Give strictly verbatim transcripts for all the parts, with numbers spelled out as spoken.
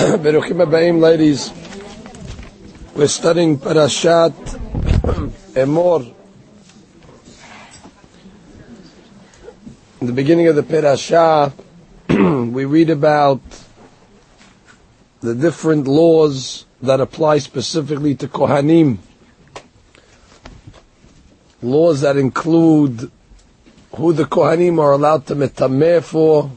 Beruchim Abayim, ladies. We're studying Parashat Emor. In the beginning of the Parashah, we read about the different laws that apply specifically to Kohanim. Laws that include who the Kohanim are allowed to metameh for.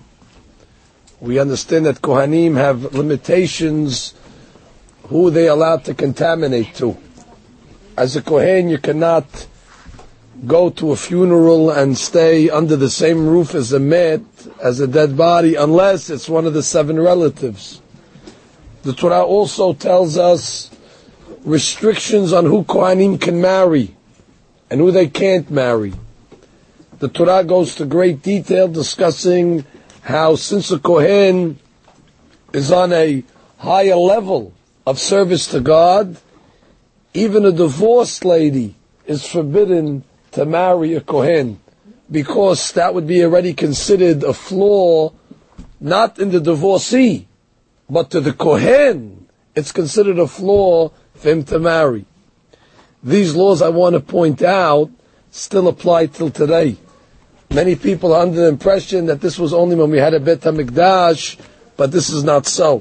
We understand that Kohanim have limitations, who they allowed to contaminate to. As a Kohen, you cannot go to a funeral and stay under the same roof as a met, as a dead body, unless it's one of the seven relatives. The Torah also tells us restrictions on who Kohanim can marry and who they can't marry. The Torah goes to great detail discussing how since a Kohen is on a higher level of service to God, even a divorced lady is forbidden to marry a Kohen, because that would be already considered a flaw, not in the divorcee, but to the Kohen, it's considered a flaw for him to marry. These laws, I want to point out, still apply till today. Many people are under the impression that this was only when we had a Bet HaMikdash, but this is not so.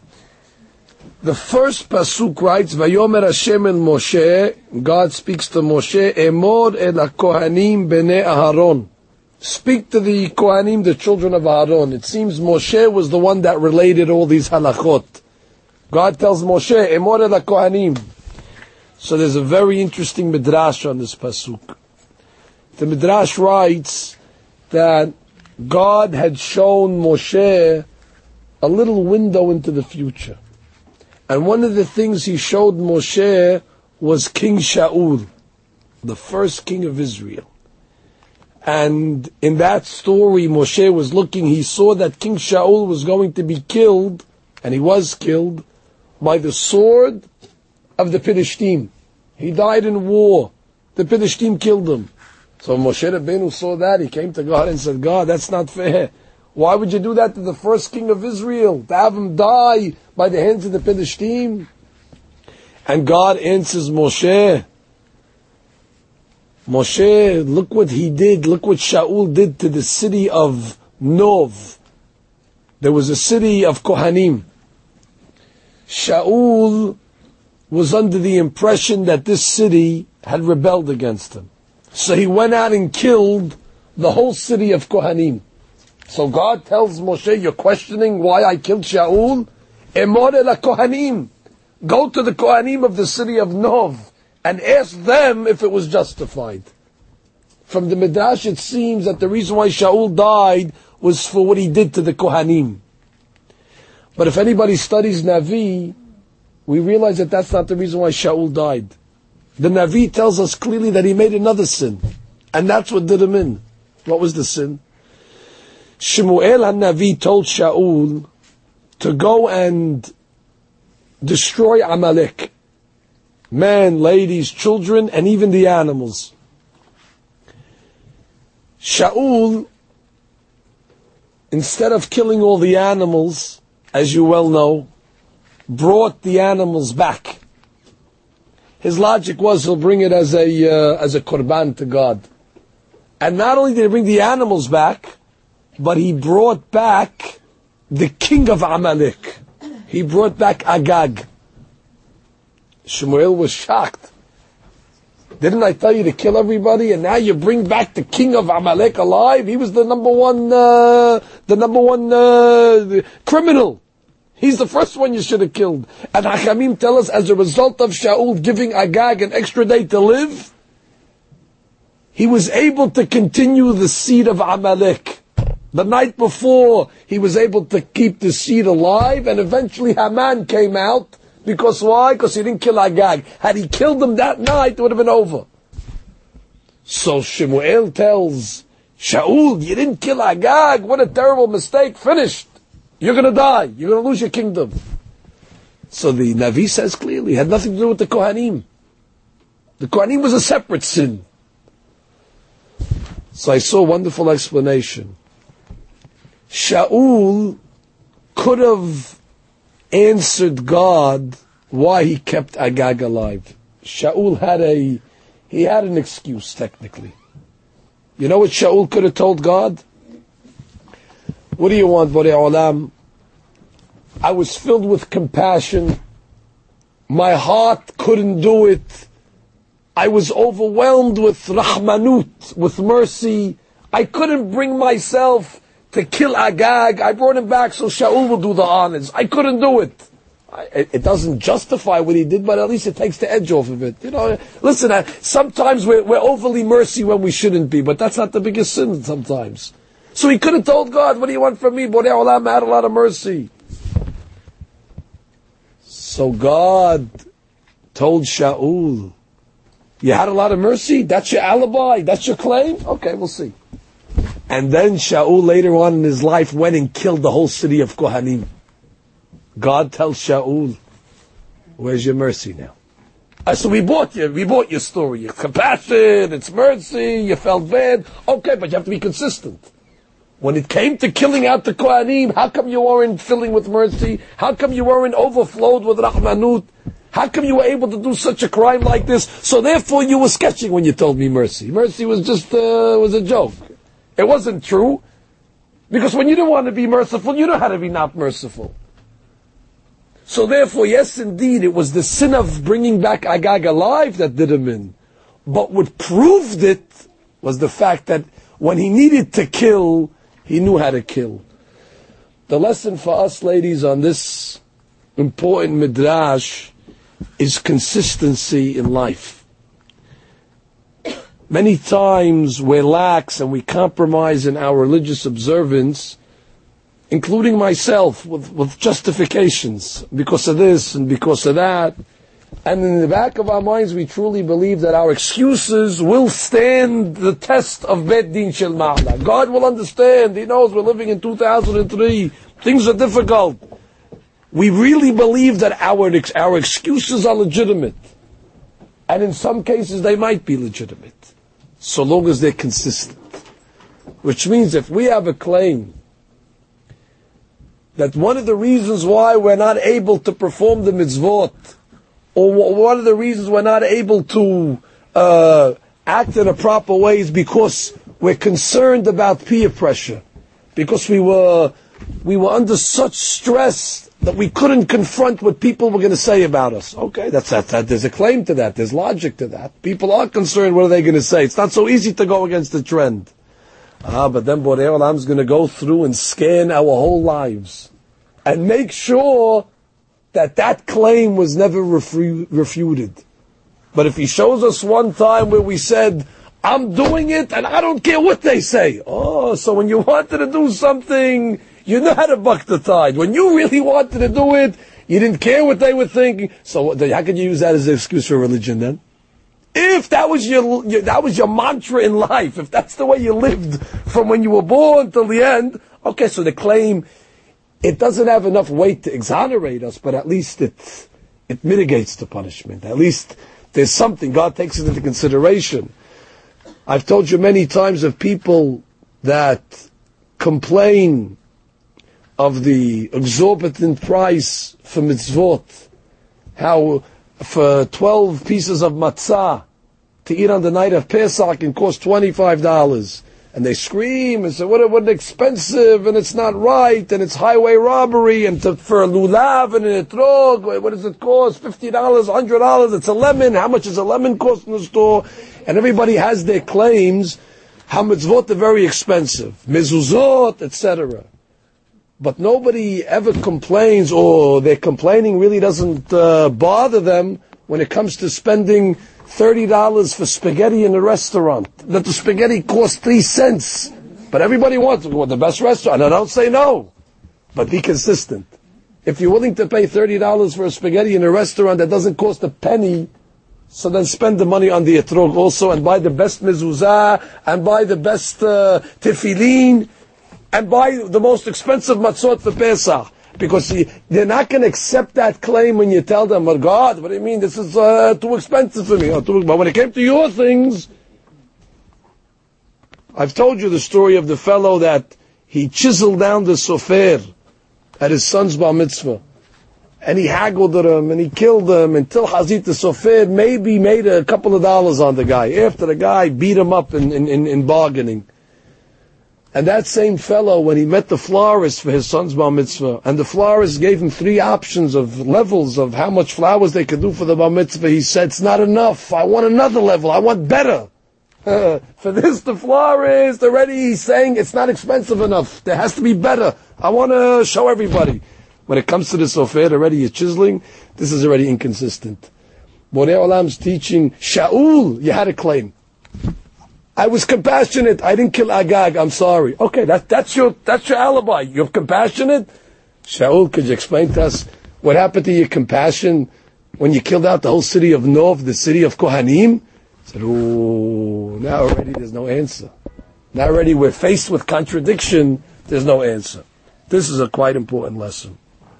The first pasuk writes, Vayomer Hashem el Moshe, God speaks to Moshe, Emor el HaKohanim bnei Aharon. Speak to the Kohanim, the children of Aharon. It seems Moshe was the one that related all these halachot. God tells Moshe, Emor el HaKohanim. So there's a very interesting midrash on this pasuk. The midrash writes that God had shown Moshe a little window into the future. And one of the things he showed Moshe was King Shaul, the first king of Israel. And in that story, Moshe was looking, he saw that King Shaul was going to be killed, and he was killed, by the sword of the Philistine. He died in war. The Philistine killed him. So Moshe Rabbeinu saw that, he came to God and said, God, that's not fair. Why would you do that to the first king of Israel? To have him die by the hands of the Philistine? And God answers Moshe, Moshe, look what he did, look what Shaul did to the city of Nov. There was a city of Kohanim. Shaul was under the impression that this city had rebelled against him. So he went out and killed the whole city of Kohanim. So God tells Moshe, you're questioning why I killed Shaul? Emor el Kohanim. Go to the Kohanim of the city of Nov and ask them if it was justified. From the Midrash it seems that the reason why Shaul died was for what he did to the Kohanim. But if anybody studies Navi, we realize that that's not the reason why Shaul died. The Navi tells us clearly that he made another sin. And that's what did him in. What was the sin? Shemuel HaNavi told Shaul to go and destroy Amalek. Men, ladies, children, and even the animals. Shaul, instead of killing all the animals, as you well know, brought the animals back. His logic was he'll bring it as a uh, as a korban to God. And not only did he bring the animals back, but he brought back the king of Amalek. He brought back Agag. Shemuel was shocked. Didn't I tell you to kill everybody, and now you bring back the king of Amalek alive? He was the number one, uh, the number one uh, criminal. He's the first one you should have killed. And Hachamim tell us, as a result of Shaul giving Agag an extra day to live, he was able to continue the seed of Amalek. The night before, he was able to keep the seed alive, and eventually Haman came out. Because why? Because he didn't kill Agag. Had he killed him that night, it would have been over. So Shemuel tells Shaul, you didn't kill Agag. What a terrible mistake. Finished. You're going to die. You're going to lose your kingdom. So the Navi says clearly, it had nothing to do with the Kohanim. The Kohanim was a separate sin. So I saw a wonderful explanation. Shaul could have answered God why he kept Agag alive. Shaul had a, he had an excuse technically. You know what Shaul could have told God? What do you want, Borei Olam? I was filled with compassion. My heart couldn't do it. I was overwhelmed with rahmanut, with mercy. I couldn't bring myself to kill Agag. I brought him back so Shaul will do the honors. I couldn't do it. I, it doesn't justify what he did, but at least it takes the edge off of it. You know, listen, I, sometimes we're, we're overly mercy when we shouldn't be, but that's not the biggest sin sometimes. So he could have told God, what do you want from me? Borei Olam, I had a lot of mercy. So God told Shaul, you had a lot of mercy? That's your alibi? That's your claim? Okay, we'll see. And then Shaul later on in his life went and killed the whole city of Kohanim. God tells Shaul, where's your mercy now? Uh, so we bought you, we bought your story. It's compassion, it's mercy, you felt bad. Okay, but you have to be consistent. When it came to killing out the Kohanim, how come you weren't filling with mercy? How come you weren't overflowed with Rahmanut? How come you were able to do such a crime like this? So therefore you were sketching when you told me mercy. Mercy was just, uh, was a joke. It wasn't true. Because when you don't want to be merciful, you know how to be not merciful. So therefore, yes indeed, it was the sin of bringing back Agag alive that did him in. But what proved it was the fact that when he needed to kill, he knew how to kill. The lesson for us, ladies, on this important midrash is consistency in life. Many times we're lax and we compromise in our religious observance, including myself, with, with justifications, because of this and because of that. And in the back of our minds, we truly believe that our excuses will stand the test of Bet Din Shel Ma'ala. God will understand. He knows we're living in two thousand three. Things are difficult. We really believe that our, our excuses are legitimate. And in some cases, they might be legitimate, so long as they're consistent. Which means if we have a claim that one of the reasons why we're not able to perform the mitzvot, or one of the reasons we're not able to uh, act in a proper way, is because we're concerned about peer pressure, because we were we were under such stress that we couldn't confront what people were going to say about us. Okay, that's that, that. There's a claim to that. There's logic to that. People are concerned. What are they going to say? It's not so easy to go against the trend. Ah, but then Borei Olam is going to go through and scan our whole lives and make sure that that claim was never refu- refuted. But if he shows us one time where we said, I'm doing it and I don't care what they say. Oh, so when you wanted to do something, you know how to buck the tide. When you really wanted to do it, you didn't care what they were thinking. So how could you use that as an excuse for religion then? If that was your, your that was your mantra in life, if that's the way you lived from when you were born till the end, okay, so the claim, it doesn't have enough weight to exonerate us, but at least it it mitigates the punishment. At least there's something, God takes it into consideration. I've told you many times of people that complain of the exorbitant price for mitzvot, how for twelve pieces of matzah to eat on the night of Pesach can cost twenty-five dollars. And they scream and say, what, what expensive, and it's not right, and it's highway robbery, and to, for a lulav and an etrog, what does it cost? fifty dollars, one hundred dollars, it's a lemon, how much does a lemon cost in the store? And everybody has their claims, how mitzvot are very expensive, mezuzot, et cetera. But nobody ever complains, or their complaining really doesn't uh, bother them when it comes to spending thirty dollars for spaghetti in a restaurant. That the spaghetti costs three cents. But everybody wants to go to the best restaurant. And I don't say no. But be consistent. If you're willing to pay thirty dollars for a spaghetti in a restaurant that doesn't cost a penny, so then spend the money on the etrog also, and buy the best mezuzah, and buy the best uh, tefillin, and buy the most expensive matzot for Pesach. Because they're not going to accept that claim when you tell them, oh God, what do you mean? This is uh, too expensive for me. Oh, too, but when it came to your things, I've told you the story of the fellow that he chiseled down the sofer at his son's bar mitzvah. and he haggled at him, and he killed him, until Hazit Sofer maybe made a couple of dollars on the guy, after the guy beat him up in, in, in, in bargaining. And that same fellow, when he met the florist for his son's bar mitzvah, and the florist gave him three options of levels of how much flowers they could do for the bar mitzvah, he said, it's not enough, I want another level, I want better. Uh, for this, the florist already he's saying it's not expensive enough, there has to be better, I want to show everybody. When it comes to the sofer, already you're chiseling, this is already inconsistent. Borei Olam's teaching, Shaul, you had a claim. I was compassionate, I didn't kill Agag, I'm sorry. Okay, that, that's your that's your alibi. You're compassionate? Shaul, could you explain to us what happened to your compassion when you killed out the whole city of Nov, the city of Kohanim? I said, oh, now already there's no answer. Now already we're faced with contradiction, there's no answer. This is a quite important lesson.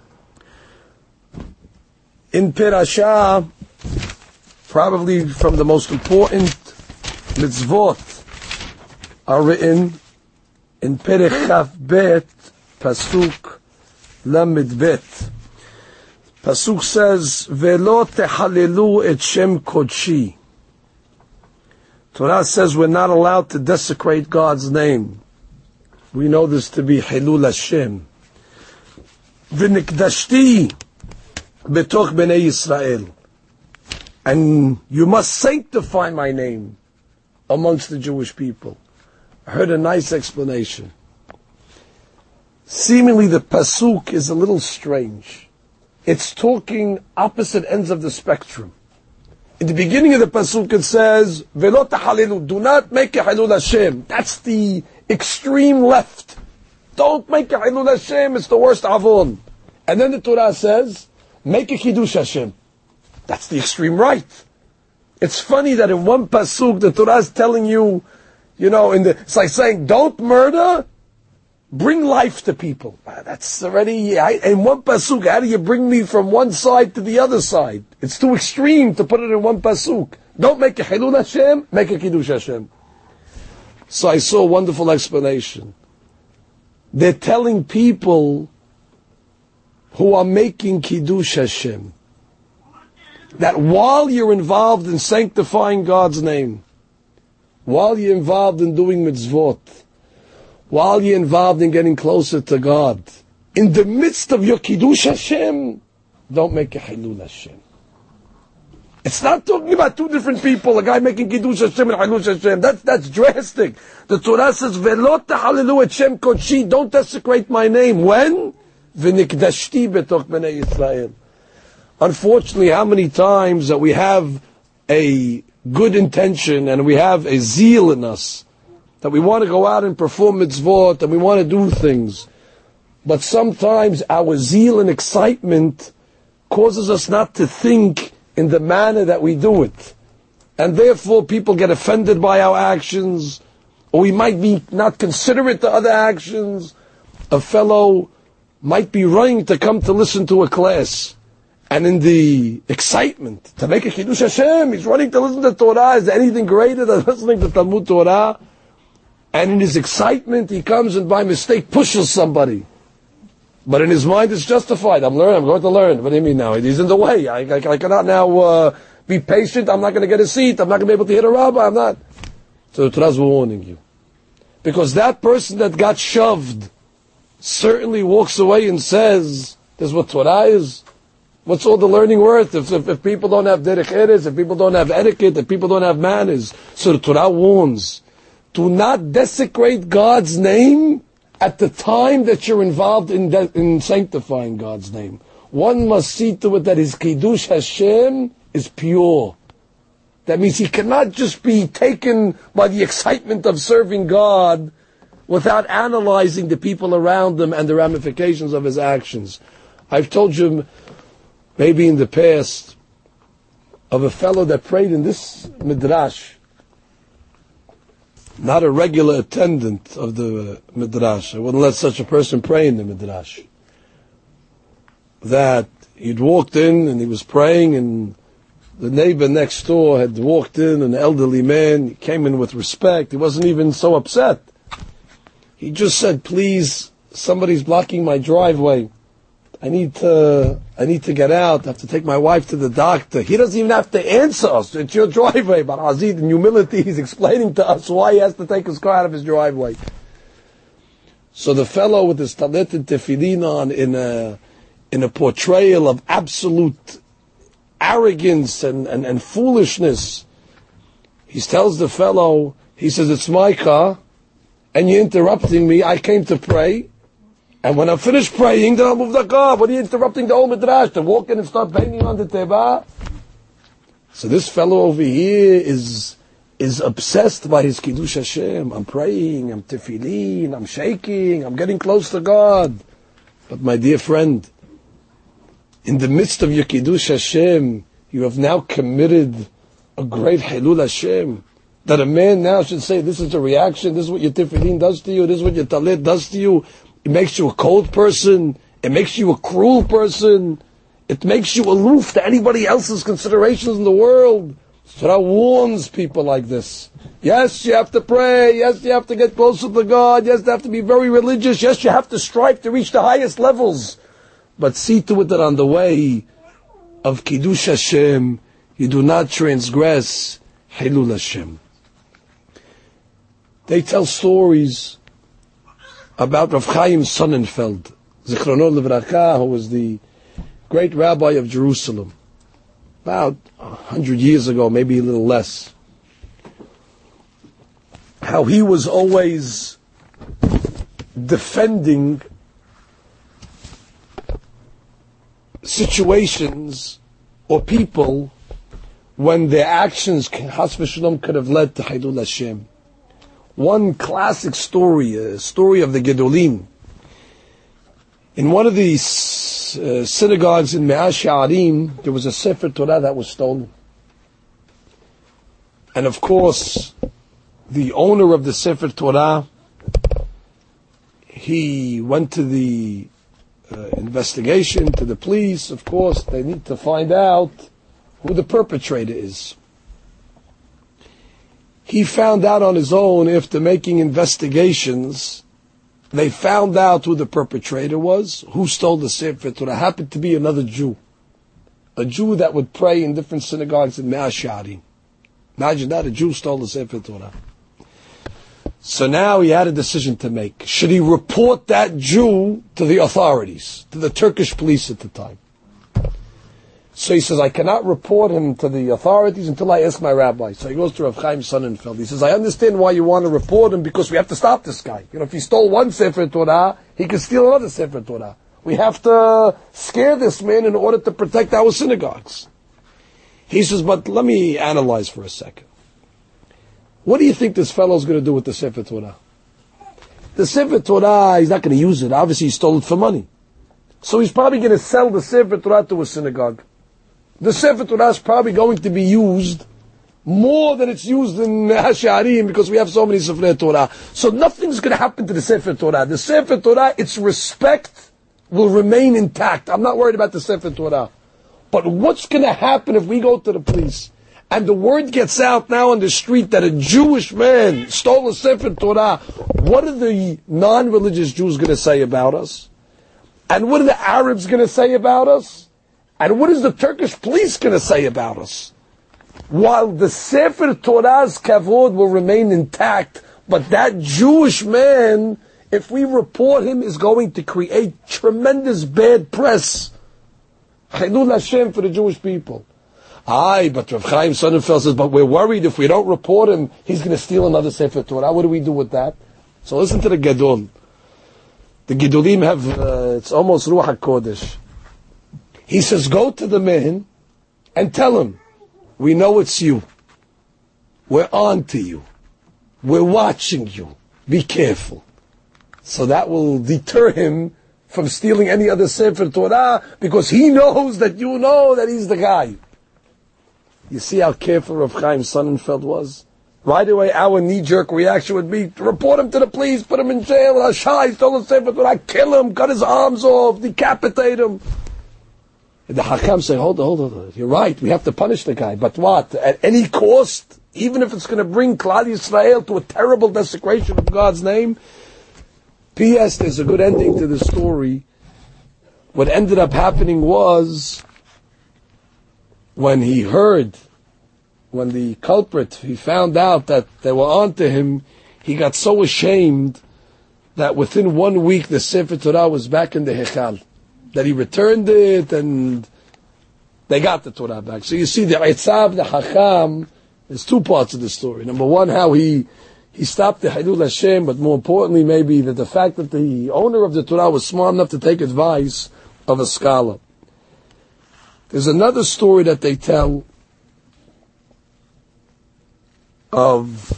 In Perashah, probably from the most important mitzvot are written in Perek Chaf Bet, Pasuk Lamed Bet. Pasuk says, Velo techalelu et Shem Kodshi. Torah says we're not allowed to desecrate God's name. We know this to be Hilul Hashem. V'nikdashti betoch bnei Yisrael. And you must sanctify my name amongst the Jewish people. I heard a nice explanation. Seemingly the pasuk is a little strange. It's talking opposite ends of the spectrum. In the beginning of the pasuk it says, Velo tahalilu, do not make a Hilul Hashem. That's the extreme left. Don't make a Hilul Hashem, it's the worst avon. And then the Torah says, make a Kiddush Hashem. That's the extreme right. It's funny that in one pasuk the Torah is telling you, you know, in the, it's like saying, don't murder, bring life to people. That's already, I, in one pasuk, how do you bring me from one side to the other side? It's too extreme to put it in one pasuk. Don't make a Hilul Hashem, make a Kiddush Hashem. So I saw a wonderful explanation. They're telling people who are making Kiddush Hashem that while you're involved in sanctifying God's name, while you're involved in doing mitzvot, while you're involved in getting closer to God, in the midst of your Kiddush Hashem, don't make a Hilul Hashem. It's not talking about two different people, a guy making Kiddush Hashem and Hilul Hashem. That's, that's drastic. The Torah says, Velo tahalilu et Shem Kodshi, don't desecrate my name. When? V'nikdashti betoch bnei Yisrael. Unfortunately, how many times that we have a good intention and we have a zeal in us, that we want to go out and perform mitzvot and we want to do things, but sometimes our zeal and excitement causes us not to think in the manner that we do it. And therefore people get offended by our actions, or we might be not considerate to other actions. A fellow might be running to come to listen to a class, and in the excitement to make a Kiddush Hashem, he's running to listen to Torah. Is there anything greater than listening to Talmud Torah? And in his excitement, he comes and by mistake pushes somebody. But in his mind, it's justified. I'm learning. I'm going to learn. What do you mean now? He's in the way. I, I, I cannot now uh, be patient. I'm not going to get a seat. I'm not going to be able to hit a rabbi. I'm not. So the Torah is warning you, because that person that got shoved certainly walks away and says, "This is what Torah is." What's all the learning worth if, if, if people don't have derech eretz, if people don't have etiquette, if people don't have manners? So the Torah warns, do not desecrate God's name at the time that you're involved in, de- in sanctifying God's name. One must see to it that his Kiddush Hashem is pure. That means he cannot just be taken by the excitement of serving God without analyzing the people around him and the ramifications of his actions. I've told you maybe in the past of a fellow that prayed in this midrash, not a regular attendant of the midrash. I wouldn't let such a person pray in the midrash. That he'd walked in and he was praying, and the neighbor next door had walked in, an elderly man. He came in with respect. He wasn't even so upset. He just said, "Please, somebody's blocking my driveway. I need to, I need to get out. I have to take my wife to the doctor. He doesn't even have to answer us. It's your driveway. But Azid, in humility, he's explaining to us why he has to take his car out of his driveway. So the fellow with his talit and tefillin on in a, in a portrayal of absolute arrogance and, and, and foolishness, he tells the fellow, he says, it's my car, and you're interrupting me. I came to pray, and when I finish praying, then I'll move the car. What are you interrupting the old midrash? To walk in and start banging on the teva? So this fellow over here is is obsessed by his Kiddush Hashem. I'm praying, I'm tefillin, I'm shaking, I'm getting close to God. But my dear friend, in the midst of your Kiddush Hashem, you have now committed a great Hilul Hashem. That a man now should say, this is the reaction, this is what your tefillin does to you, this is what your talit does to you. It makes you a cold person, it makes you a cruel person, it makes you aloof to anybody else's considerations in the world. So that warns people like this. Yes, you have to pray. Yes, you have to get closer to God. Yes, you have to be very religious. Yes, you have to strive to reach the highest levels. But see to it that on the way of Kiddush Hashem, you do not transgress Hilul Hashem. They tell stories about Rav Chaim Sonnenfeld, Zichrono Livracha, who was the great rabbi of Jerusalem. About a hundred years ago, maybe a little less. How he was always defending situations or people when their actions, Chas v'Shalom, could have led to Hilul Hashem. One classic story, a story of the Gedolim. In one of these uh, synagogues in Me'ah She'arim, there was a Sefer Torah that was stolen. And of course, the owner of the Sefer Torah, he went to the uh, investigation, to the police. Of course, they need to find out who the perpetrator is. He found out on his own after making investigations. They found out who the perpetrator was, who stole the Sefer Torah. Happened to be another Jew. A Jew that would pray in different synagogues in Me'ah She'arim. Imagine that, a Jew stole the Sefer Torah. So now he had a decision to make. Should he report that Jew to the authorities, to the Turkish police at the time? So he says, I cannot report him to the authorities until I ask my rabbi. So he goes to Rav Chaim Sonnenfeld. He says, I understand why you want to report him, because we have to stop this guy. You know, if he stole one Sefer Torah, he can steal another Sefer Torah. We have to scare this man in order to protect our synagogues. He says, but let me analyze for a second. What do you think this fellow's going to do with the Sefer Torah? The Sefer Torah, he's not going to use it. Obviously, he stole it for money. So he's probably going to sell the Sefer Torah to a synagogue. The Sefer Torah is probably going to be used more than it's used in Me'ah She'arim, because we have so many Sefer Torah. So nothing's going to happen to the Sefer Torah. The Sefer Torah, its respect will remain intact. I'm not worried about the Sefer Torah. But what's going to happen if we go to the police and the word gets out now on the street that a Jewish man stole a Sefer Torah? What are the non-religious Jews going to say about us? And what are the Arabs going to say about us? And what is the Turkish police going to say about us? While the Sefer Torah's kavod will remain intact, but that Jewish man, if we report him, is going to create tremendous bad press. Chilul Hashem for the Jewish people. Aye, but Rav Chaim Sonnenfeld says, but we're worried if we don't report him, he's going to steal another Sefer Torah. What do we do with that? So listen to the Gedol. The Gedolim have, uh, it's almost Ruach HaKodesh. He says, go to the man and tell him, we know it's you. We're on to you. We're watching you. Be careful. So that will deter him from stealing any other Sefer Torah, because he knows that you know that he's the guy. You see how careful Rav Chaim Sonnenfeld was? Right away, our knee-jerk reaction would be to report him to the police, put him in jail, Hashai stole the Sefer Torah, kill him, cut his arms off, decapitate him. And the Hakam say, hold on, hold on, hold on. You're right, we have to punish the guy. But what? At any cost? Even if it's going to bring Klal Yisrael to a terrible desecration of God's name? P S. There's a good ending to the story. what ended up happening was, when he heard, when the culprit, he found out that they were onto him, he got so ashamed that within one week the Sefer Torah was back in the Hechal. That he returned it and they got the Torah back. So you see, the Eitzav, the Hacham, there's two parts of the story. Number one, how he he stopped the Hilul Hashem, but more importantly, maybe that the fact that the owner of the Torah was smart enough to take advice of a scholar. There's another story that they tell of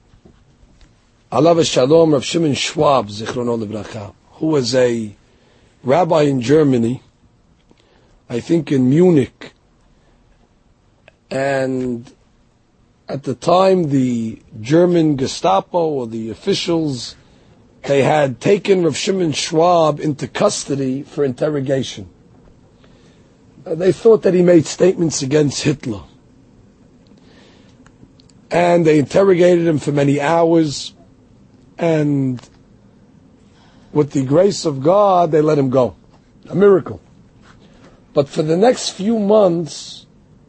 Alav Shalom Rav Shimon Schwab, Zichrono Livracha, who was a rabbi in Germany, I think in Munich, and at the time the German Gestapo or the officials, they had taken Rav Shimon Schwab into custody for interrogation. Uh, they thought that he made statements against Hitler. And they interrogated him for many hours, and with the grace of God, they let him go. A miracle. But for the next few months,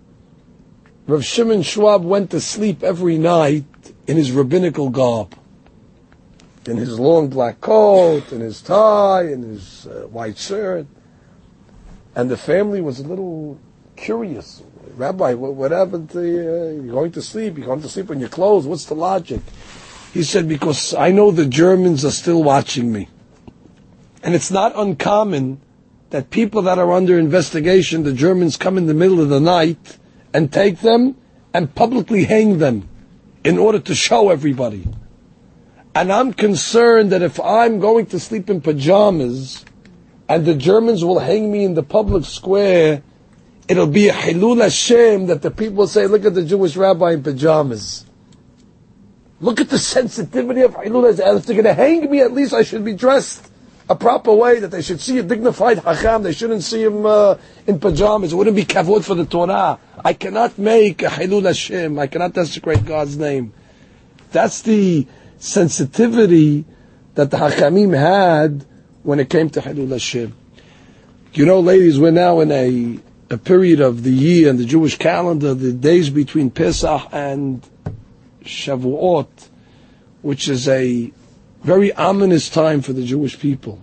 Rav Shimon Schwab went to sleep every night in his rabbinical garb. In his long black coat, in his tie, in his uh, white shirt. And the family was a little curious. Rabbi, what, what happened to you? Uh, you're going to sleep, you're going to sleep in your clothes, what's the logic? He said, because I know the Germans are still watching me. And it's not uncommon that people that are under investigation, the Germans come in the middle of the night and take them and publicly hang them in order to show everybody. And I'm concerned that if I'm going to sleep in pajamas and the Germans will hang me in the public square, it'll be a Hilul Hashem that the people will say, look at the Jewish rabbi in pajamas. Look at the sensitivity of Hilul Hashem. If they're going to hang me, at least I should be dressed a proper way, that they should see a dignified Hacham. They shouldn't see him uh, in pajamas. It wouldn't be kavod for the Torah. I cannot make a Hilul Hashem. I cannot desecrate God's name. That's the sensitivity that the Hachamim had when it came to Hilul Hashem. You know, ladies, we're now in a, a period of the year and the Jewish calendar, the days between Pesach and Shavuot, which is a very ominous time for the Jewish people.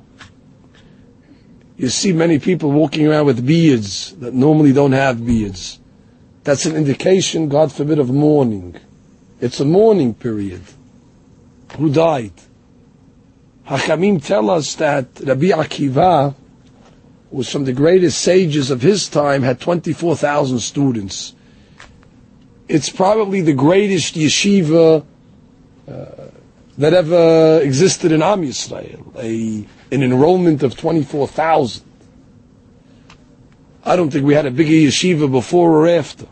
You see many people walking around with beards that normally don't have beards. That's an indication, God forbid, of mourning. It's a mourning period. Who died? Hachamim tell us that Rabbi Akiva, who was from the greatest sages of his time, had twenty-four thousand students. It's probably the greatest yeshiva uh, that ever existed in Am Yisrael, a, an enrollment of twenty-four thousand. I don't think we had a bigger yeshiva before or after.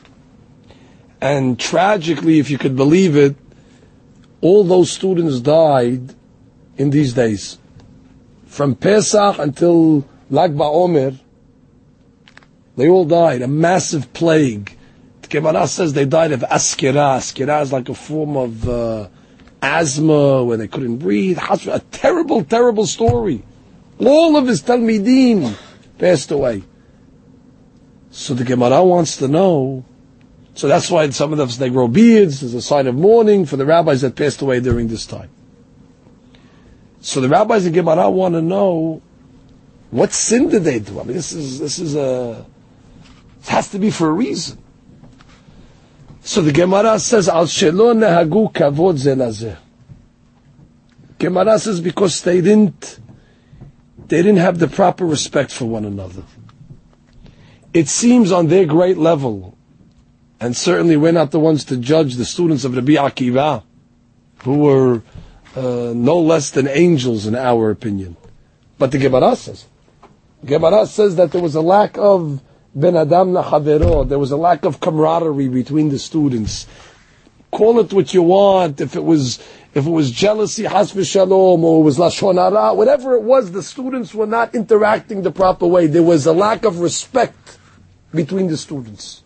And tragically, if you could believe it, all those students died in these days. From Pesach until Lag BaOmer, they all died. A massive plague. The Gemara says they died of askira. Askira is like a form of uh, asthma where they couldn't breathe. A terrible, terrible story. All of his Talmidim passed away. So the Gemara wants to know. So that's why some of them, they grow beards as a sign of mourning for the rabbis that passed away during this time. So the rabbis in Gemara want to know, what sin did they do? I mean, this is this is a it has to be for a reason. So the Gemara says, Al shelo nehagu kavod ze lazeh. Gemara says because they didn't they didn't have the proper respect for one another. It seems on their great level, and certainly we're not the ones to judge the students of Rabbi Akiva, who were uh, no less than angels in our opinion. But the Gemara says, Gemara says that there was a lack of ben adam lahavero, there was a lack of camaraderie between the students. Call it what you want. If it was, if it was jealousy, has v'shalom, or it was lashon hara, whatever it was, the students were not interacting the proper way. There was a lack of respect between the students.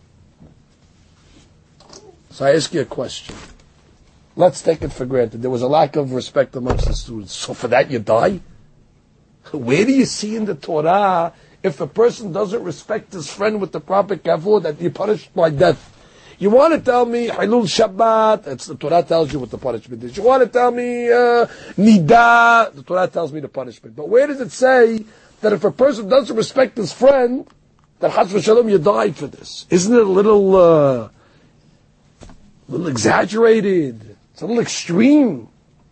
So I ask you a question. Let's take it for granted. There was a lack of respect amongst the students. So for that you die? Where do you see in the Torah, if a person doesn't respect his friend with the proper kavod, that you're punished by death? You want to tell me Hilul Shabbat? It's the Torah tells you what the punishment is. You want to tell me uh, Nida? The Torah tells me the punishment. But where does it say that if a person doesn't respect his friend, that Chas v'Shalom you die for this? Isn't it a little, uh, a little exaggerated? It's a little extreme.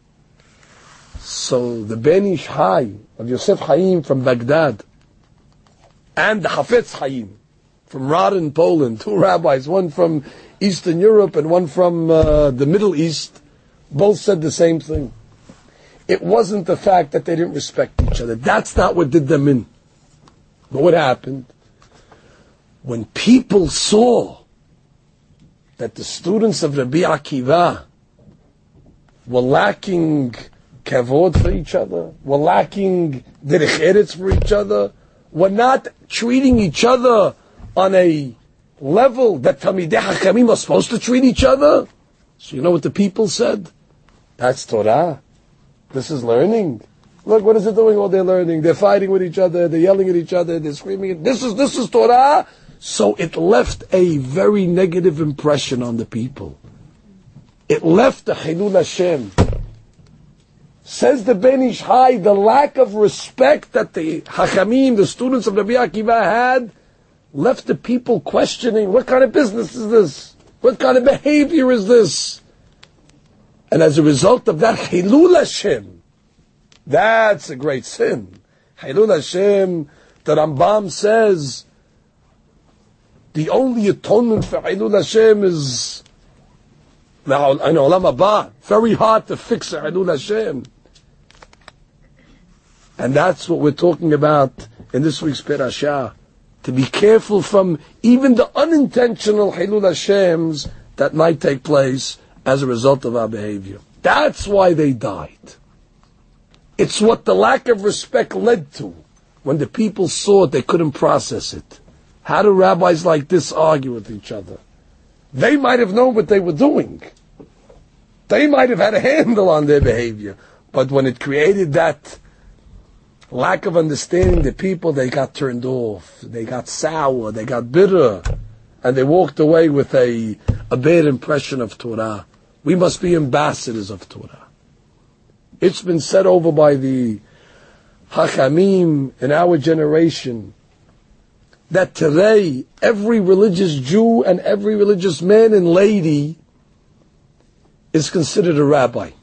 So the Ben Ish Hai of Yosef Chaim from Baghdad and the Hafetz Chaim from Radin, Poland, two rabbis, one from Eastern Europe and one from uh, the Middle East, both said the same thing. It wasn't the fact that they didn't respect each other. That's not what did them in. But what happened? When people saw that the students of Rabbi Akiva were lacking kavod for each other, were lacking derech eretz for each other, were not treating each other on a level that Talmidei Chachamim are supposed to treat each other. So you know what the people said? That's Torah. This is learning. Look, what is it doing all day learning? They're fighting with each other, they're yelling at each other, they're screaming. This is, this is Torah. So it left a very negative impression on the people. It left the Chilul Hashem. Says the Ben Ish Hai, the lack of respect that the Hachamim, the students of Rabbi Akiva had, left the people questioning, what kind of business is this? What kind of behavior is this? And as a result of that, Chilul Hashem, that's a great sin. Chilul Hashem, the Rambam says, the only atonement for Chilul Hashem is in Olam Haba. Very hard to fix Chilul Hashem. And that's what we're talking about in this week's Perashah. To be careful from even the unintentional Chilul Hashems that might take place as a result of our behavior. That's why they died. It's what the lack of respect led to. When the people saw it, they couldn't process it. How do rabbis like this argue with each other? They might have known what they were doing. They might have had a handle on their behavior. But when it created that lack of understanding, the people, they got turned off. They got sour. They got bitter. And they walked away with a, a bad impression of Torah. We must be ambassadors of Torah. It's been said over by the Hachamim in our generation that today every religious Jew and every religious man and lady is considered a rabbi.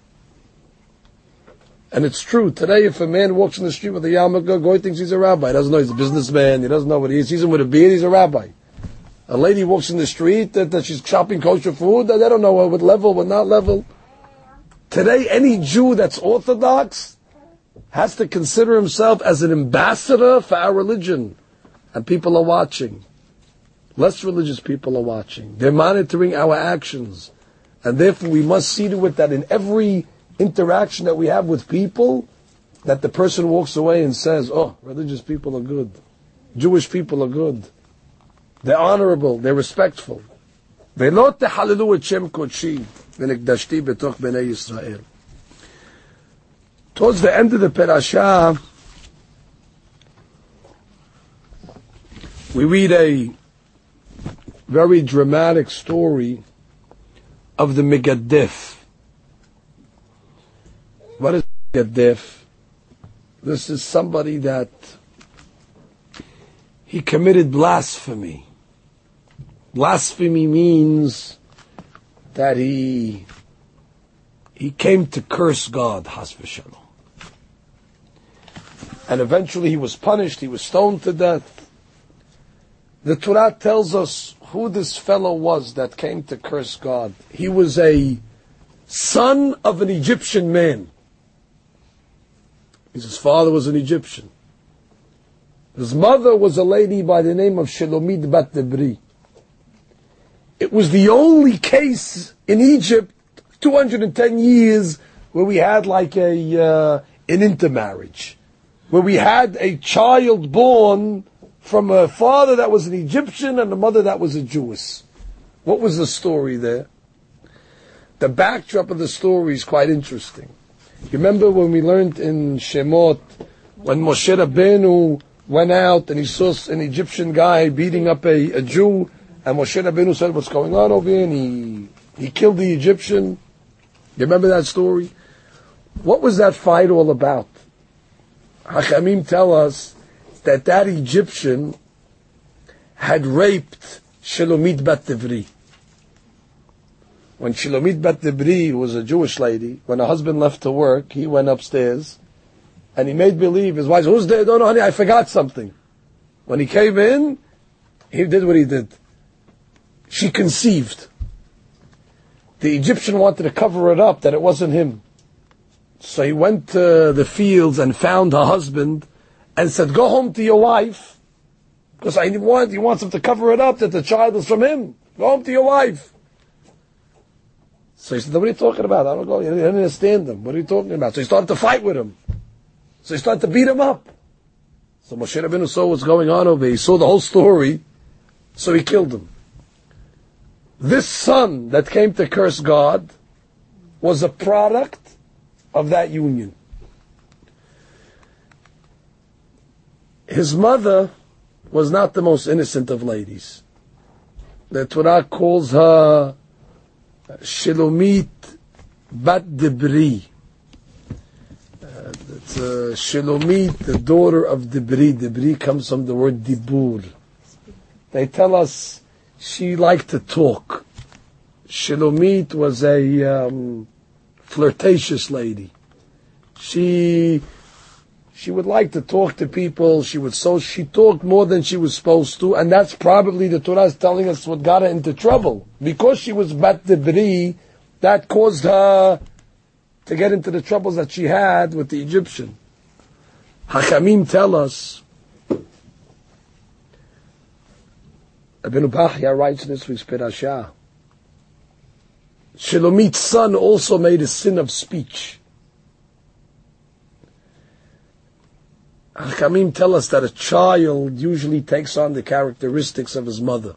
And it's true. Today, if a man walks in the street with a yarmulke, Goy thinks he's a rabbi. He doesn't know he's a businessman. He doesn't know what he is. He sees him with a beard, he's a rabbi. A lady walks in the street, that, that she's shopping kosher food, they don't know what level, what not level. Today, any Jew that's Orthodox has to consider himself as an ambassador for our religion. And people are watching. Less religious people are watching. They're monitoring our actions. And therefore, we must see to it that in every interaction that we have with people, that the person walks away and says, oh, religious people are good. Jewish people are good. They're honorable. They're respectful. ולא תחללו את שם קודשי ונקדשתי בתוך בני ישראל. Towards the end of the parasha, we read a very dramatic story of the Megaddef. What is Megaddef? This is somebody that he committed blasphemy. Blasphemy means that he he came to curse God, Has v'Shalom. And eventually he was punished, he was stoned to death. The Torah tells us who this fellow was that came to curse God. He was a son of an Egyptian man. His father was an Egyptian. His mother was a lady by the name of Shelomit Bat Debri. It was the only case in Egypt, two hundred ten years, where we had like a uh, an intermarriage, where we had a child born from a father that was an Egyptian and a mother that was a Jewess. What was the story there? The backdrop of the story is quite interesting. You remember when we learned in Shemot When Moshe Rabbeinu went out and he saw an Egyptian guy beating up a, a Jew, and Moshe Rabbeinu said, what's going on over here? And he, he killed the Egyptian. You remember that story? What was that fight all about? Hachamim tell us that that Egyptian had raped Shelomit Bat Divri. When Shelomit Bat Divri was a Jewish lady, when her husband left to work, he went upstairs and he made believe, his wife said, who's there? No, no, honey, I forgot something. When he came in, he did what he did. She conceived. The Egyptian wanted to cover it up, that it wasn't him. So he went to the fields and found her husband and said, go home to your wife, because I want, he wants him to cover it up that the child is from him. Go home to your wife. So he said, what are you talking about? I don't go, I didn't understand him. What are you talking about? So he started to fight with him. So he started to beat him up. So Moshe Rabbeinu saw what's going on over here. He saw the whole story. So he killed him. This son that came to curse God was a product of that union. His mother was not the most innocent of ladies. The Torah calls her Shelomit Bat Dibri. Uh, it's uh, Shelomit, the daughter of Dibri. Dibri comes from the word Dibur. They tell us she liked to talk. Shelomit was a um, flirtatious lady. She she would like to talk to people. She would so she talked more than she was supposed to, and that's probably the Torah is telling us what got her into trouble. Because she was Bat Dibri, that caused her to get into the troubles that she had with the Egyptian. Hachamim tell us, Ibn Bahya writes in this week's Pirashah, Shelomit's son also made a sin of speech. Hachamim tell us that a child usually takes on the characteristics of his mother.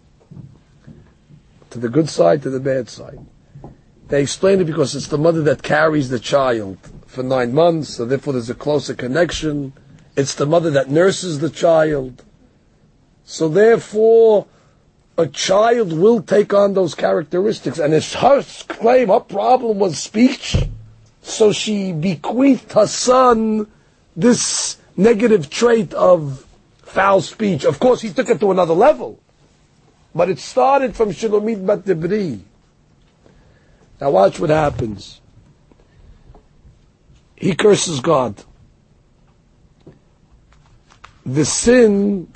To the good side, to the bad side. They explain it because it's the mother that carries the child for nine months, so therefore there's a closer connection. It's the mother that nurses the child. So therefore, a child will take on those characteristics. And if her claim, her problem was speech, so she bequeathed her son this negative trait of foul speech. Of course, he took it to another level. But it started from Shelomit Bat Dibri. Now watch what happens. He curses God. The sin,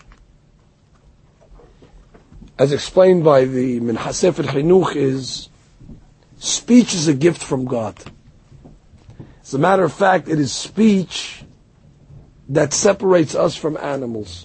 as explained by the Min Sefer Chinuch, is speech is a gift from God. As a matter of fact, it is speech that separates us from animals.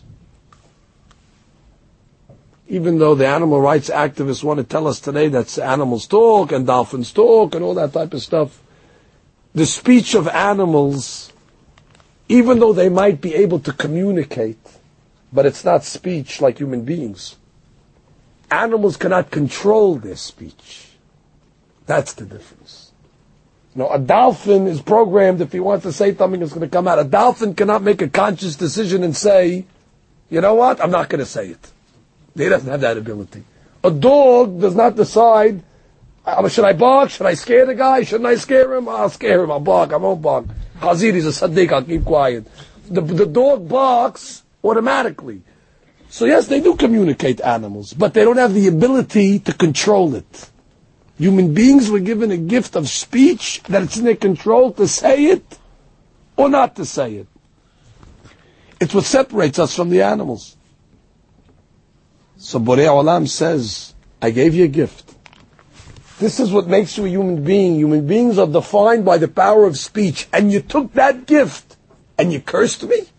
Even though the animal rights activists want to tell us today that animals talk and dolphins talk and all that type of stuff, the speech of animals, even though they might be able to communicate, but it's not speech like human beings. Animals cannot control their speech. That's the difference. You know, a dolphin is programmed, if he wants to say something, it's going to come out. A dolphin cannot make a conscious decision and say, you know what, I'm not going to say it. He doesn't have that ability. A dog does not decide, uh, should I bark? Should I scare the guy? Shouldn't I scare him? I'll scare him. I'll bark. I won't bark. Hazir is a Sadiq. I'll keep quiet. The, the dog barks automatically. So yes, they do communicate, animals, but they don't have the ability to control it. Human beings were given a gift of speech that it's in their control to say it or not to say it. It's what separates us from the animals. So Borei Olam says, I gave you a gift. This is what makes you a human being. Human beings are defined by the power of speech. And you took that gift and you cursed me?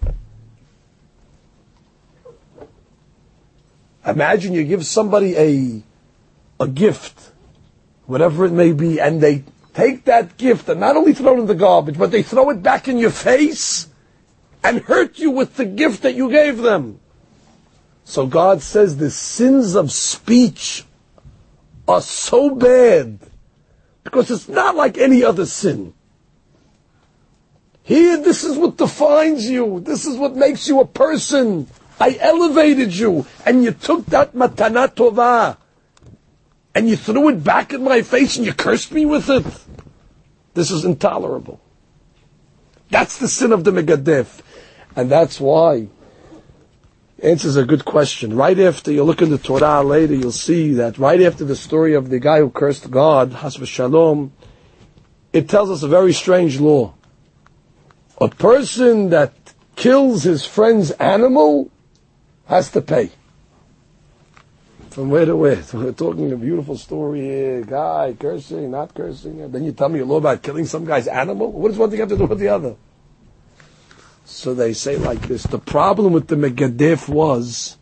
Imagine you give somebody a, a gift, whatever it may be, and they take that gift and not only throw it in the garbage, but they throw it back in your face and hurt you with the gift that you gave them. So God says the sins of speech are so bad because it's not like any other sin. Here, this is what defines you. This is what makes you a person. I elevated you, and you took that matana tova, and you threw it back in my face, and you cursed me with it. This is intolerable. That's the sin of the Megadef. And that's why. Answers a good question. Right after you look in the Torah later, you'll see that right after the story of the guy who cursed God, Has v'Shalom, it tells us a very strange law. A person that kills his friend's animal has to pay. From where to where? We're talking a beautiful story here. Guy cursing, not cursing. Then you tell me a law about killing some guy's animal? What does one thing have to do with the other? So they say like this. The problem with the Megadef was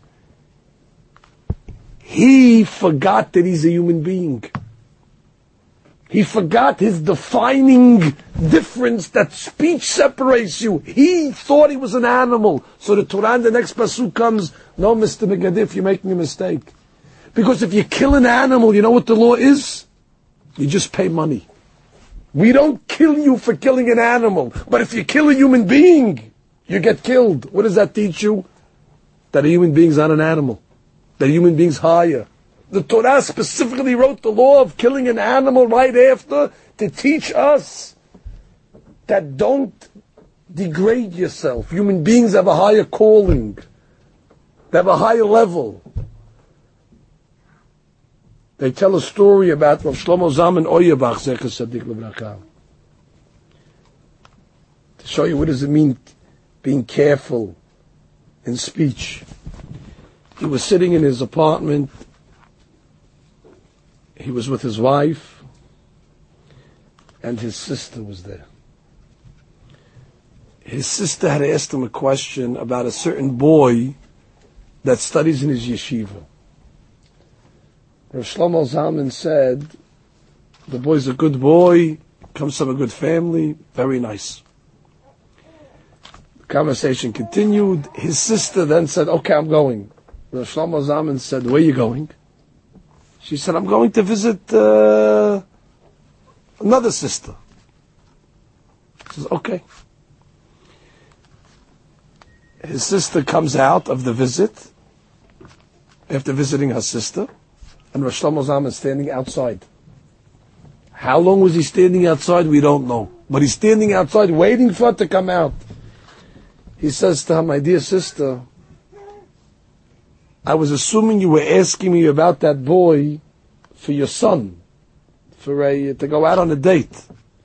he forgot that he's a human being. He forgot his defining difference, that speech separates you. He thought he was an animal. So the Torah in the next pasuk comes, no, Mister Megadef, you're making a mistake. Because if you kill an animal, you know what the law is? You just pay money. We don't kill you for killing an animal. But if you kill a human being, you get killed. What does that teach you? That a human being's not an animal. That a human being's higher. The Torah specifically wrote the law of killing an animal right after to teach us that don't degrade yourself. Human beings have a higher calling. They have a higher level. They tell a story about Rav Shlomo Zalman Auerbach, Zecher Tzadik Livracha. To show you what does it mean being careful in speech. He was sitting in his apartment. He was with his wife, and his sister was there. His sister had asked him a question about a certain boy that studies in his yeshiva. Rav Shlomo Zalman said, the boy's a good boy, comes from a good family, very nice. The conversation continued. His sister then said, okay, I'm going. Rav Shlomo Zalman said, where are you going? She said, I'm going to visit uh, another sister. He says, okay. His sister comes out of the visit after visiting her sister, and Rav Shlomo Zalman is standing outside. How long was he standing outside? We don't know. But he's standing outside waiting for her to come out. He says to her, my dear sister, I was assuming you were asking me about that boy for your son, for a, to go out on a date.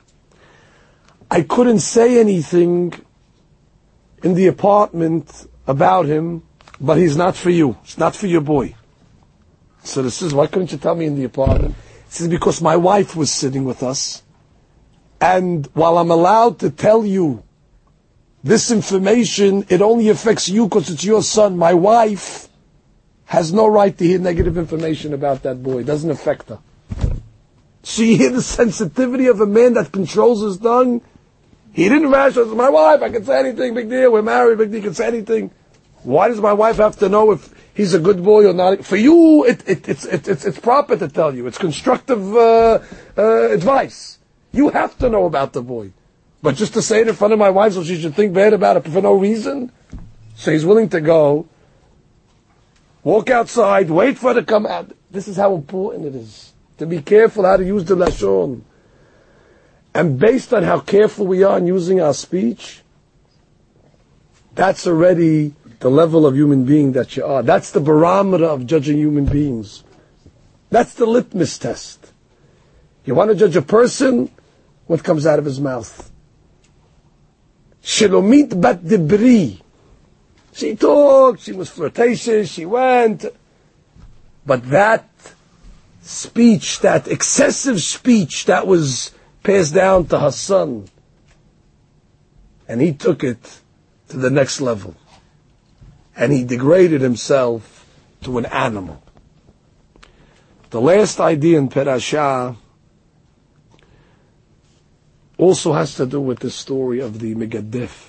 I couldn't say anything in the apartment about him, but he's not for you. It's not for your boy. So this is, why couldn't you tell me in the apartment? He says, because my wife was sitting with us, and while I'm allowed to tell you this information, it only affects you because it's your son. My wife has no right to hear negative information about that boy. It doesn't affect her. So you hear the sensitivity of a man that controls his tongue. He didn't rationalize, my wife, I can say anything, big deal, we're married, big deal, you can say anything. Why does my wife have to know if he's a good boy or not? For you, it, it, it's, it, it's, it's proper to tell you. It's constructive uh, uh, advice. You have to know about the boy. But just to say it in front of my wife so she should think bad about it for no reason? So he's willing to go, walk outside, wait for her to come out. This is how important it is. To be careful how to use the Lashon. And based on how careful we are in using our speech, that's already the level of human being that you are. That's the barometer of judging human beings. That's the litmus test. You want to judge a person? What comes out of his mouth? Shelomit bat debri. She talked, she was flirtatious, she went. But that speech, that excessive speech that was passed down to her son, and he took it to the next level. And he degraded himself to an animal. The last idea in Perashah also has to do with the story of the Megadef.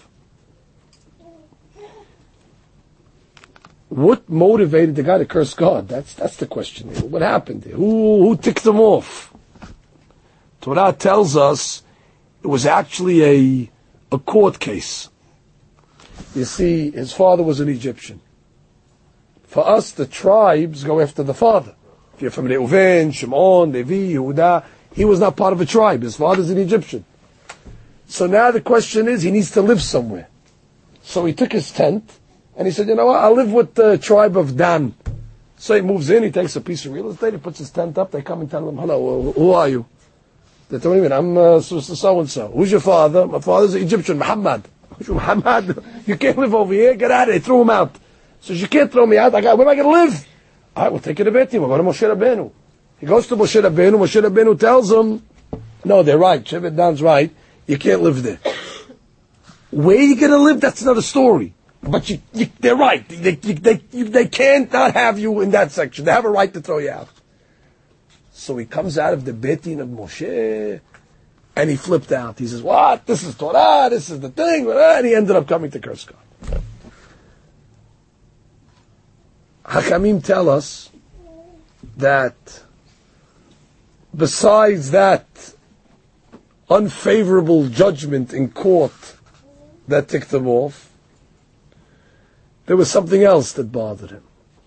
What motivated the guy to curse God? That's that's the question here. What happened here? Who who ticked him off? Torah tells us it was actually a a court case. You see, his father was an Egyptian. For us, the tribes go after the father. If you're from Reuven, Shimon, Levi, Yehuda, he was not part of a tribe. His father's an Egyptian. So now the question is, he needs to live somewhere. So he took his tent, and he said, you know what, I'll live with the tribe of Dan. So he moves in, he takes a piece of real estate, he puts his tent up, they come and tell him, hello, who are you? They tell him, I'm uh, so-and-so. Who's your father? My father's an Egyptian, Muhammad. Who's your Muhammad? You can't live over here, get out of here. They threw him out. So you can't throw me out, I got, where am I going to live? All right, we'll take you to Beit We'll go to Moshe Rabbeinu. He goes to Moshe Rabbeinu, Moshe Rabbeinu tells him, no, they're right, Shevet Dan's right, you can't live there. Where are you going to live? That's another story. But you, you, they're right. They, they, they, they can't not have you in that section. They have a right to throw you out. So he comes out of the Beit Din of Moshe, and he flipped out. He says, what? This is Torah, this is the thing. And he ended up coming to curse God. Hakamim tell us that besides that unfavorable judgment in court that ticked him off, there was something else that bothered him.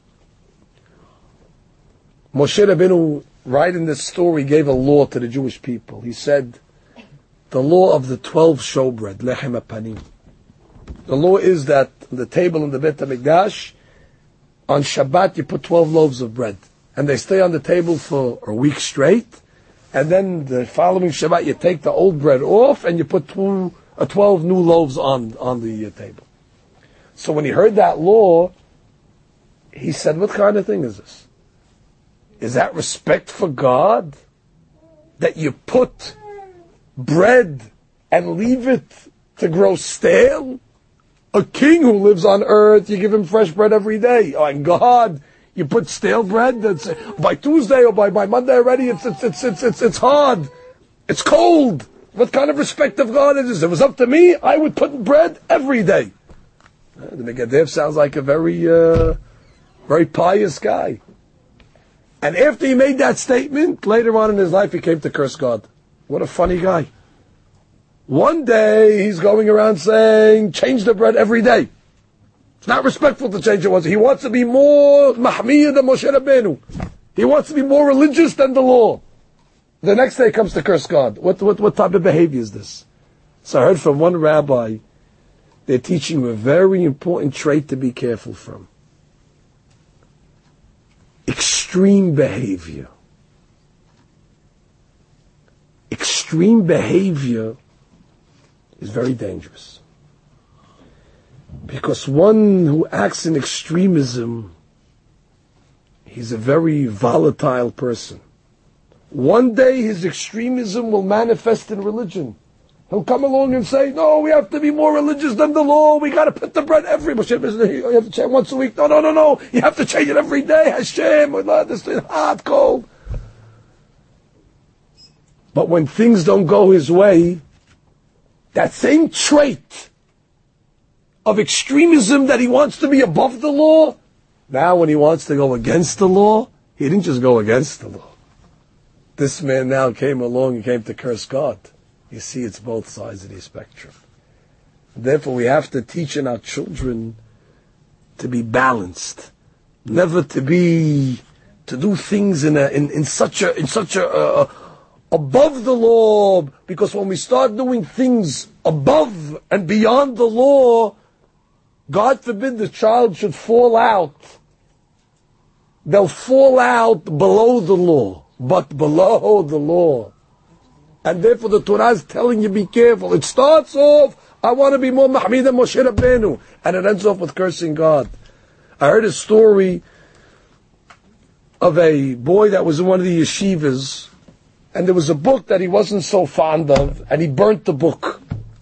Moshe Rabbeinu, right in this story, gave a law to the Jewish people. He said, the law of the twelve showbread, lechem hapanim. The law is that on the table in the Beit HaMikdash, on Shabbat you put twelve loaves of bread, and they stay on the table for a week straight, and then the following Shabbat you take the old bread off, and you put two, uh, twelve new loaves on, on the uh, table. So when he heard that law, he said, what kind of thing is this? Is that respect for God? That you put bread and leave it to grow stale? A king who lives on earth, you give him fresh bread every day. Oh, and God, you put stale bread that's by Tuesday or by, by Monday already, it's, it's, it's, it's, it's, it's hard. It's cold. What kind of respect of God is this? If it was up to me, I would put bread every day. The Megadev sounds like a very, uh, very pious guy. And after he made that statement, later on in his life, he came to curse God. What a funny guy. One day, he's going around saying, change the bread every day. It's not respectful to change it once. He wants to be more Mahmiyah than Moshe Rabbeinu. He wants to be more religious than the law. The next day comes to curse God. What, what, what type of behavior is this? So I heard from one rabbi, they're teaching you a very important trait to be careful from. Extreme behavior. Extreme behavior is very dangerous. Because one who acts in extremism, he's a very volatile person. One day his extremism will manifest in religion. He'll come along and say, no, we have to be more religious than the law. We got to put the bread every... You have to change once a week. No, no, no, no. You have to change it every day. Hashem, this is hot, cold. But when things don't go his way, that same trait of extremism that he wants to be above the law, now when he wants to go against the law, he didn't just go against the law. This man now came along and came to curse God. You see, it's both sides of the spectrum. Therefore, we have to teach in our children to be balanced, never to be to do things in a in, in such a in such a uh, above the law. Because when we start doing things above and beyond the law, God forbid the child should fall out. They'll fall out below the law, but below the law. And therefore the Torah is telling you, be careful. It starts off, I want to be more Mahmid than Moshe Rabbeinu. And it ends off with cursing God. I heard a story of a boy that was in one of the yeshivas, and there was a book that he wasn't so fond of, and he burnt the book.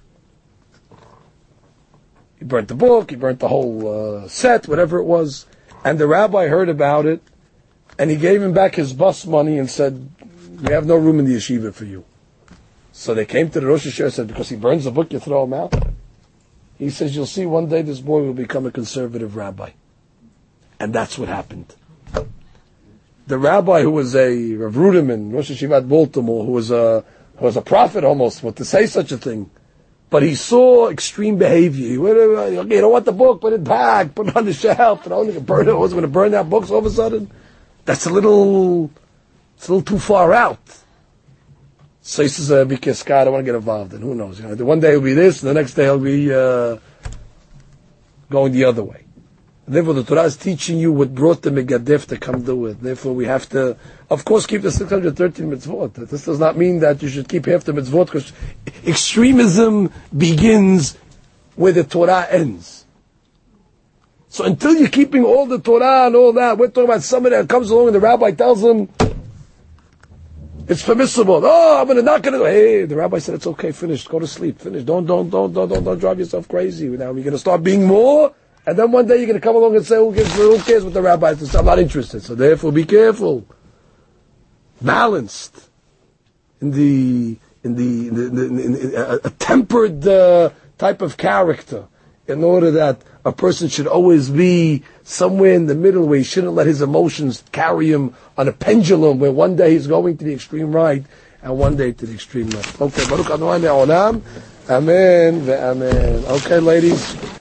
He burnt the book, he burnt the whole uh, set, whatever it was. And the rabbi heard about it, and he gave him back his bus money and said, we have no room in the yeshiva for you. So they came to the Rosh Hashanah and said, because he burns the book, you throw him out? He says, you'll see one day this boy will become a conservative rabbi. And that's what happened. The rabbi who was a Rav Ruderman, Rosh Hashivat Baltimore, who was a, who was a prophet almost, what to say such a thing. but he saw extreme behavior. He went, okay, you don't want the book, put it back, put it on the shelf. And I was going to burn that book all of a sudden. That's a little, it's a little too far out. So he says, uh, because I don't want to get involved. And who knows? You know, one day he'll be this, and the next day he'll be uh, going the other way. And therefore, the Torah is teaching you what brought the Megadef to come do it. Therefore, we have to, of course, keep the six hundred thirteen mitzvot. This does not mean that you should keep half the mitzvot, because extremism begins where the Torah ends. So until you're keeping all the Torah and all that, we're talking about somebody that comes along and the rabbi tells him it's permissible. Oh, I'm gonna not gonna do. Hey, the rabbi said it's okay. Finish. Go to sleep. Finish. Don't don't don't don't don't, don't drive yourself crazy. Now you're gonna start being more. And then one day you're going to come along and say, who cares, who cares what the rabbi says? I'm not interested. So therefore, be careful. Balanced. In the, in the, in the, in the in, in, a, a tempered uh, type of character. In order that a person should always be somewhere in the middle where he shouldn't let his emotions carry him on a pendulum where one day he's going to the extreme right and one day to the extreme left. Okay, Baruch Adonai Le'olam. Amen. Amen. Okay, ladies.